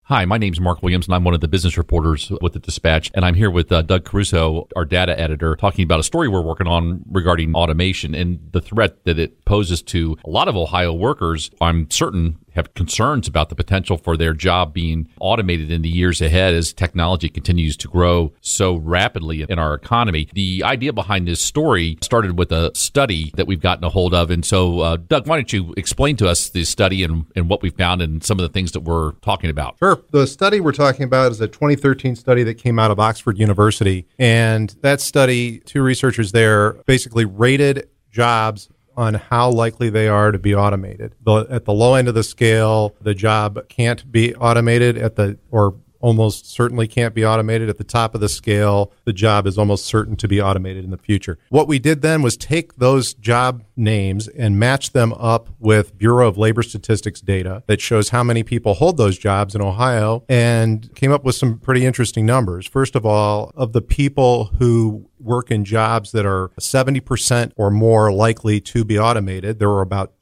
Hi, my name's Mark Williams, and I'm one of the business reporters with the Dispatch, and I'm here with Doug Caruso, our data editor, talking about a story we're working on regarding automation and the threat that it poses to a lot of Ohio workers. I'm certain have concerns about the potential for their job being automated in the years ahead as technology continues to grow so rapidly in our economy. The idea behind this story started with a study that we've gotten a hold of. And so, Doug, why don't you explain to us the study and what we found and some of the things that we're talking about? Sure. The study we're talking about is a 2013 study that came out of Oxford University. And that study, two researchers there basically rated jobs on how likely they are to be automated. At the low end of the scale, the job can't be automated or almost certainly can't be automated. At the top of the scale, the job is almost certain to be automated in the future. What we did then was take those job names and match them up with Bureau of Labor Statistics data that shows how many people hold those jobs in Ohio, and came up with some pretty interesting numbers. First of all, of the people who work in jobs that are 70% or more likely to be automated, there were about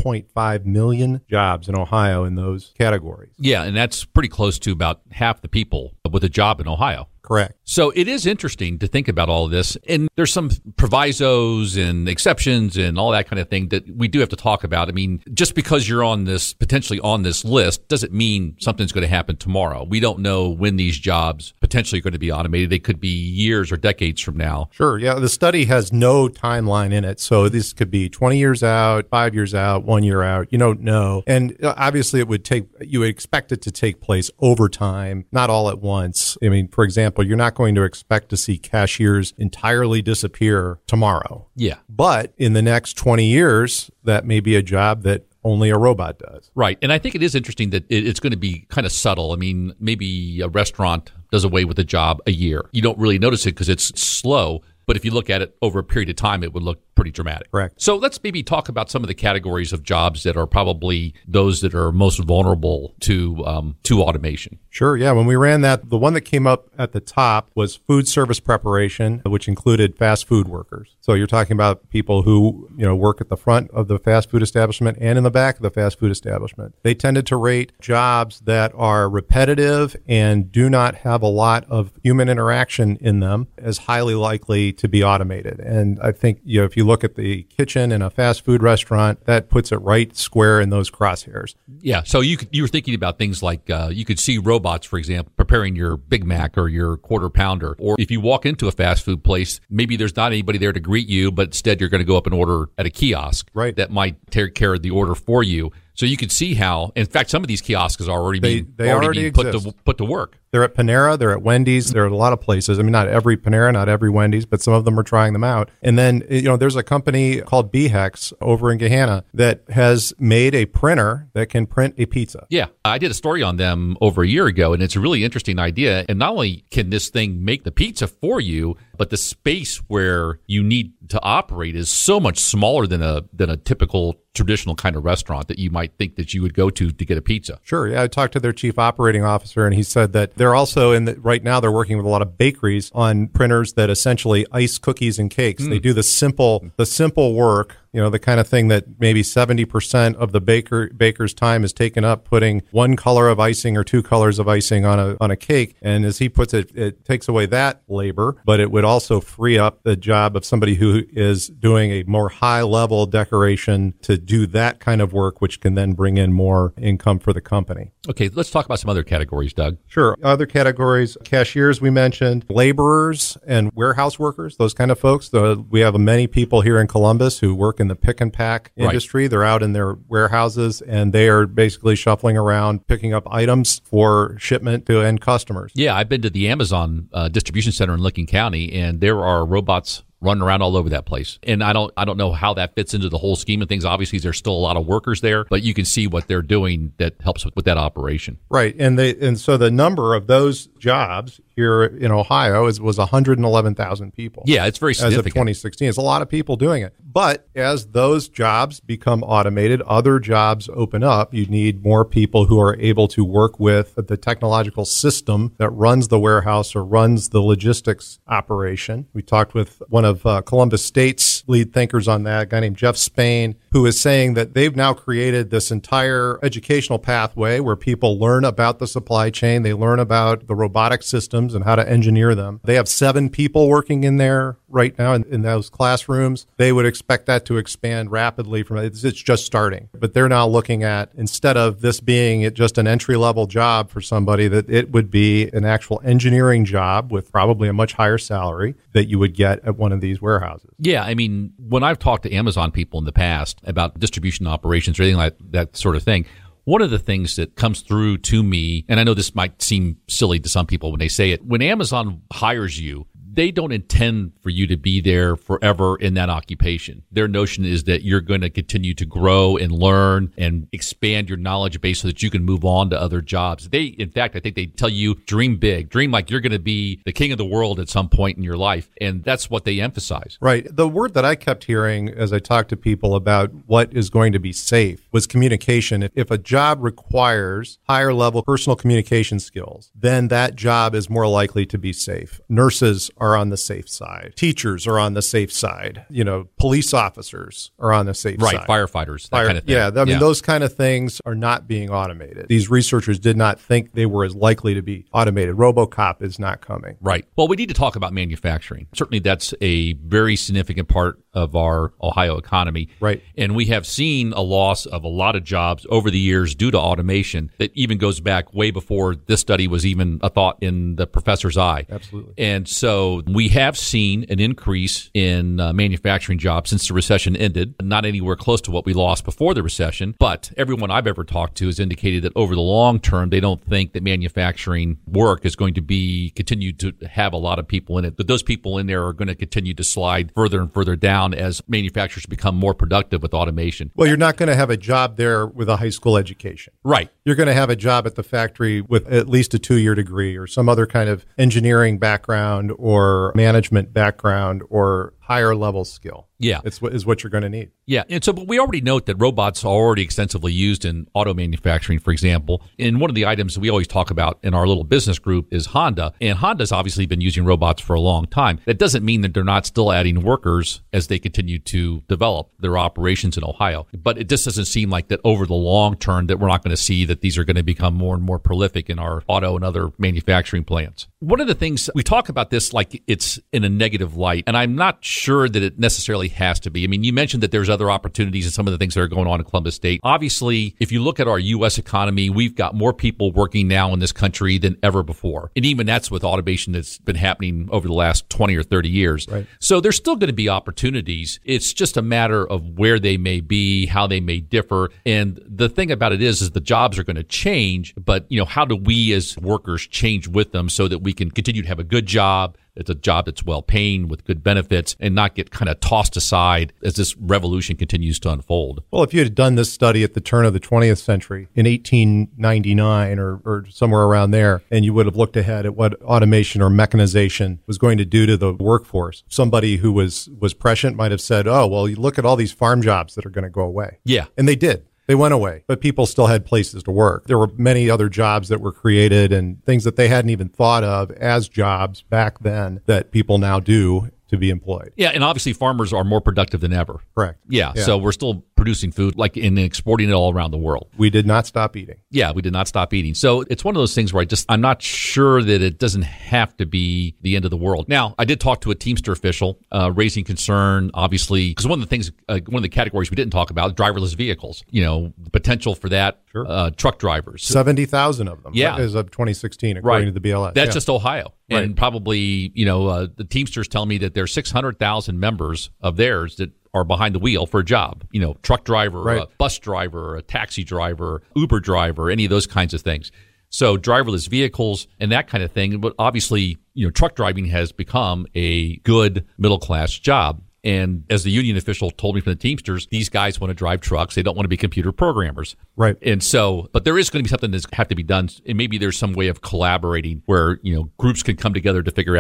2.5 million jobs in Ohio in those categories. Yeah, and that's pretty close to about half the people with a job in Ohio. Correct. So it is interesting to think about all of this. And there's some provisos and exceptions and all that kind of thing that we do have to talk about. I mean, just because you're potentially on this list doesn't mean something's going to happen tomorrow. We don't know when these jobs potentially are going to be automated. They could be years or decades from now. Sure. Yeah. The study has no timeline in it. So this could be 20 years out, 5 years out, 1 year out. You don't know. And obviously you would expect it to take place over time, not all at once. I mean, for example, you're not going to expect to see cashiers entirely disappear tomorrow. Yeah. But in the next 20 years, that may be a job that only a robot does. Right. And I think it is interesting that it's going to be kind of subtle. I mean, maybe a restaurant does away with a job a year. You don't really notice it because it's slow. But if you look at it over a period of time, it would look pretty dramatic. Correct. So let's maybe talk about some of the categories of jobs that are probably those that are most vulnerable to automation. Sure. Yeah. When we ran that, the one that came up at the top was food service preparation, which included fast food workers. So you're talking about people who, work at the front of the fast food establishment and in the back of the fast food establishment. They tended to rate jobs that are repetitive and do not have a lot of human interaction in them as highly likely to be automated. And I think, if you look at the kitchen in a fast food restaurant, that puts it right square in those crosshairs. Yeah. So you were thinking about things like you could see robots, for example, preparing your Big Mac or your Quarter Pounder. Or if you walk into a fast food place, maybe there's not anybody there to greet you, but instead you're going to go up and order at a kiosk. Right. That might take care of the order for you. So you could see how, in fact, some of these kiosks are already being put to work. They're at Panera, they're at Wendy's, they're at a lot of places. I mean, not every Panera, not every Wendy's, but some of them are trying them out. And then, there's a company called BHEX over in Gahanna that has made a printer that can print a pizza. Yeah, I did a story on them over a year ago, and it's a really interesting idea. And not only can this thing make the pizza for you, but the space where you need to operate is so much smaller than a typical traditional kind of restaurant that you might think that you would go to get a pizza. Sure. Yeah, I talked to their chief operating officer, and he said that they're also right now they're working with a lot of bakeries on printers that essentially ice cookies and cakes. They do the simple work. The kind of thing that maybe 70% of the baker's time is taken up putting one color of icing or two colors of icing on a cake. And as he puts it, it takes away that labor, but it would also free up the job of somebody who is doing a more high-level decoration to do that kind of work, which can then bring in more income for the company. Okay, let's talk about some other categories, Doug. Sure. Other categories, cashiers we mentioned, laborers and warehouse workers, those kind of folks. We have many people here in Columbus who work in the pick and pack industry. Right. They're out in their warehouses and they are basically shuffling around, picking up items for shipment to end customers. Yeah, I've been to the Amazon distribution center in Licking County, and there are robots running around all over that place. And I don't know how that fits into the whole scheme of things. Obviously, there's still a lot of workers there, but you can see what they're doing that helps with that operation. Right. And so the number of those jobs here in Ohio was 111,000 people. Yeah, it's very significant. As of 2016. It's a lot of people doing it. But as those jobs become automated, other jobs open up. You need more people who are able to work with the technological system that runs the warehouse or runs the logistics operation. We talked with one of of Columbus State's lead thinkers on that, a guy named Jeff Spain, who is saying that they've now created this entire educational pathway where people learn about the supply chain. They learn about the robotic systems and how to engineer them. They have 7 people working in there right now in those classrooms. They would expect that to expand rapidly from it's just starting. But they're now looking at, instead of this being just an entry-level job for somebody, that it would be an actual engineering job with probably a much higher salary that you would get at one of these warehouses. Yeah, I mean, when I've talked to Amazon people in the past about distribution operations or anything like that sort of thing, one of the things that comes through to me, and I know this might seem silly to some people when they say it, when Amazon hires you, they don't intend for you to be there forever in that occupation. Their notion is that you're going to continue to grow and learn and expand your knowledge base so that you can move on to other jobs. In fact, I think they tell you, dream big, dream like you're going to be the king of the world at some point in your life. And that's what they emphasize. Right. The word that I kept hearing as I talked to people about what is going to be safe was communication. If a job requires higher level personal communication skills, then that job is more likely to be safe. Nurses are on the safe side. Teachers are on the safe side. Police officers are on the safe side. Right, firefighters, that kind of thing. Yeah, I mean, those kind of things are not being automated. These researchers did not think they were as likely to be automated. RoboCop is not coming. Right. Well, we need to talk about manufacturing. Certainly that's a very significant part of our Ohio economy. Right. And we have seen a loss of a lot of jobs over the years due to automation that even goes back way before this study was even a thought in the professor's eye. Absolutely. And so we have seen an increase in manufacturing jobs since the recession ended, not anywhere close to what we lost before the recession. But everyone I've ever talked to has indicated that over the long term, they don't think that manufacturing work is going to continue to have a lot of people in it. But those people in there are going to continue to slide further and further down as manufacturers become more productive with automation. Well, you're not going to have a job there with a high school education. Right. You're going to have a job at the factory with at least a 2-year degree or some other kind of engineering background or management background or higher level skill. Yeah. Is what you're going to need. Yeah. And so, but we already note that robots are already extensively used in auto manufacturing, for example. And one of the items we always talk about in our little business group is Honda. And Honda's obviously been using robots for a long time. That doesn't mean that they're not still adding workers as they continue to develop their operations in Ohio. But it just doesn't seem like that over the long term that we're not going to see that these are going to become more and more prolific in our auto and other manufacturing plants. One of the things we talk about this like it's in a negative light, and I'm not sure that it necessarily has to be. I mean, you mentioned that there's other opportunities and some of the things that are going on in Columbus State. Obviously, if you look at our U.S. economy, we've got more people working now in this country than ever before. And even that's with automation that's been happening over the last 20 or 30 years. Right. So there's still going to be opportunities. It's just a matter of where they may be, how they may differ. And the thing about it is the jobs are going to change, but how do we as workers change with them so that we can continue to have a good job? It's a job that's well paying with good benefits and not get kind of tossed aside as this revolution continues to unfold. Well, if you had done this study at the turn of the 20th century in 1899 or somewhere around there, and you would have looked ahead at what automation or mechanization was going to do to the workforce, somebody who was prescient might have said, oh, well, you look at all these farm jobs that are going to go away. Yeah. And they did. They went away, but people still had places to work. There were many other jobs that were created and things that they hadn't even thought of as jobs back then that people now do to be employed. Yeah, and obviously farmers are more productive than ever. Correct. Yeah, so we're still producing food and exporting it all around the world. We did not stop eating. Yeah, we did not stop eating. So it's one of those things where I'm not sure that it doesn't have to be the end of the world. Now, I did talk to a Teamster official raising concern, obviously, because one of the categories we didn't talk about, driverless vehicles, the potential for that. Sure. Truck drivers. 70,000 of them as of 2016, according to the BLS. That's just Ohio. Right. And probably, the Teamsters tell me that there's 600,000 members of theirs that are behind the wheel for a job. Truck driver, a bus driver, a taxi driver, Uber driver, any of those kinds of things. So driverless vehicles and that kind of thing. But obviously, truck driving has become a good middle-class job. And as the union official told me from the Teamsters, these guys want to drive trucks. They don't want to be computer programmers. Right. And so, but there is going to be something that's have to be done. And maybe there's some way of collaborating where, groups can come together to figure out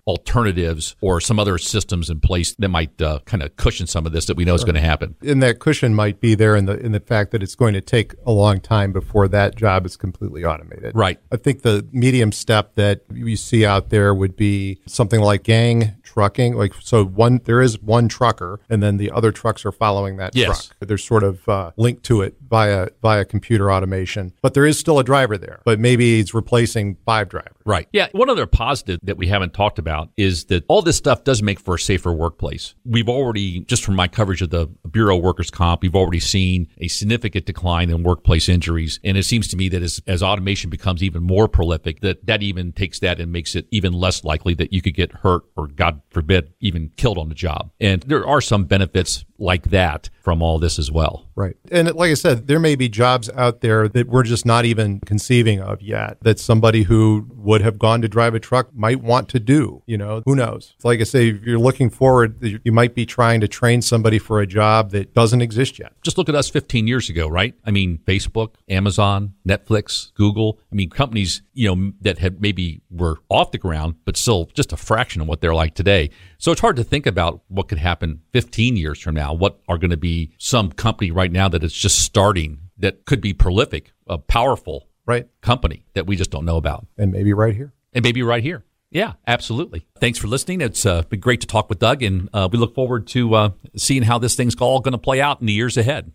alternatives or some other systems in place that might kind of cushion some of this that we know is going to happen. And that cushion might be there in the fact that it's going to take a long time before that job is completely automated. Right. I think the medium step that you see out there would be something like gang trucking. There is one trucker, and then the other trucks are following that truck. They're sort of linked to it via computer automation. But there is still a driver there, but maybe he's replacing 5 drivers. Right. Yeah. One other positive that we haven't talked about is that all this stuff does make for a safer workplace. We've already, just from my coverage of the Bureau of Workers' Comp, we've already seen a significant decline in workplace injuries. And it seems to me that as automation becomes even more prolific, that even takes that and makes it even less likely that you could get hurt or, God forbid, even killed on the job. And there are some benefits like that from all this as well. Right. And like I said, there may be jobs out there that we're just not even conceiving of yet that somebody who would have gone to drive a truck might want to do. Who knows? Like I say, if you're looking forward, you might be trying to train somebody for a job that doesn't exist yet. Just look at us 15 years ago, right? I mean, Facebook, Amazon, Netflix, Google. I mean, companies, that had maybe were off the ground, but still just a fraction of what they're like today. So it's hard to think about what could happen 15 years from now. What are going to be some company right now that is just starting that could be prolific, a powerful company that we just don't know about. And maybe right here. Yeah, absolutely. Thanks for listening. It's been great to talk with Doug, and we look forward to seeing how this thing's all going to play out in the years ahead.